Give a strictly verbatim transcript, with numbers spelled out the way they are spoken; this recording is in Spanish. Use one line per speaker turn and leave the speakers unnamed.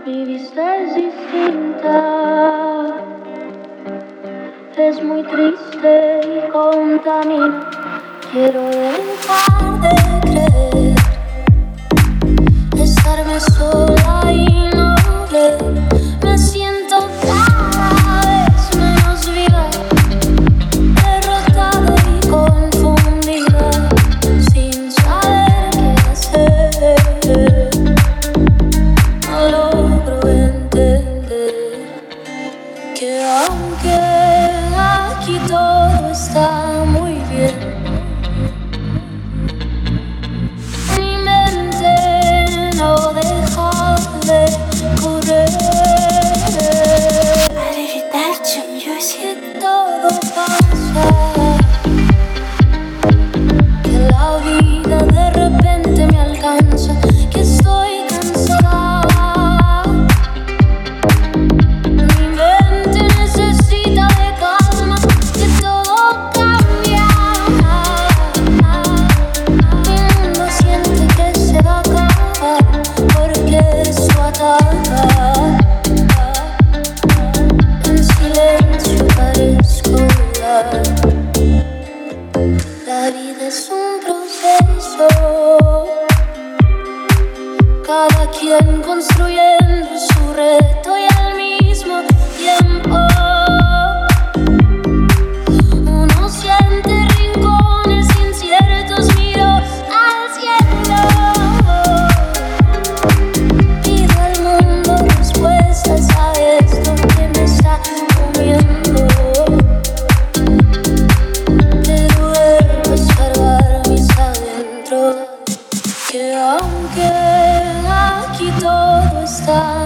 Mi vista es distinta, es muy triste y contamina. Quiero dejar de creer, estarme sola y no ver. Me siento cada vez menos viva, derrotada y confundida, sin saber qué hacer. No logro entender que aunque aquí todo está muy bien, mi mente no deja de correr. Para evitar cambios que todo pasa, que la vida de repente me alcanza, que estoy cansada. Mi mente necesita de calma, que todo cambia. Mi mundo siente que se va a acabar, porque esto ataca. En silencio parezco volar. La vida es un proceso, cada quien construyendo su reto y al mismo tiempo uno siente rincones inciertos. Miro al cielo, pido al mundo respuestas a esto que me está comiendo. Te duermo escarbar mis adentros, que aunque aquí todo está